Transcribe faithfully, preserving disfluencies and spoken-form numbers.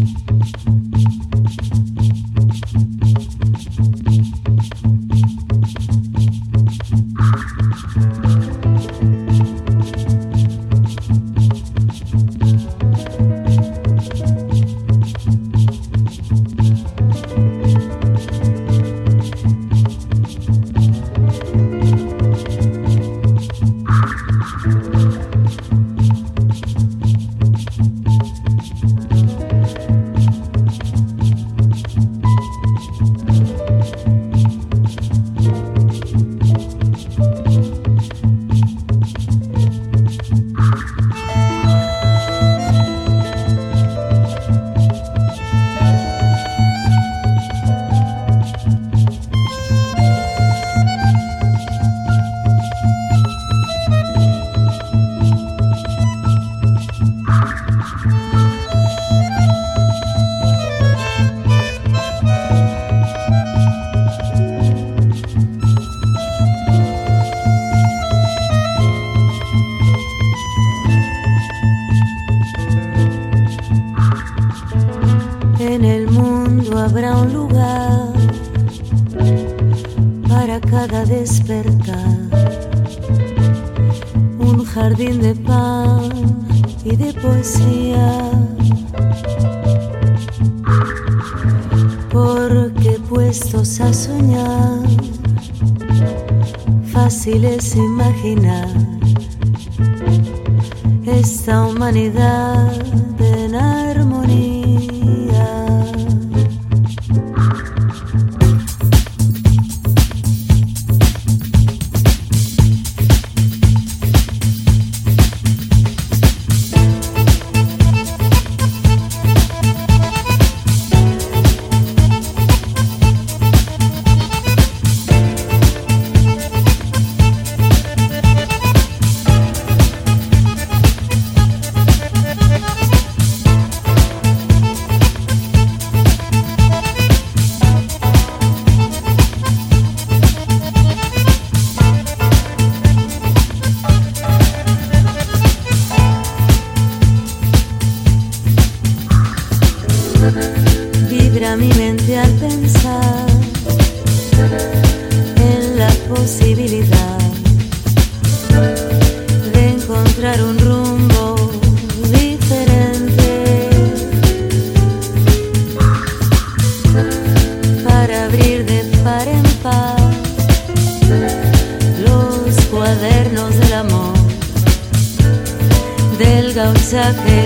Habrá un lugar para cada despertar, un jardín de pan y de poesía, porque puestos a soñar, fácil es imaginar esta humanidad en armonía. Vibra mi mente al pensar en la posibilidad de encontrar un rumbo diferente para abrir de par en par los cuadernos del amor, del gauchaje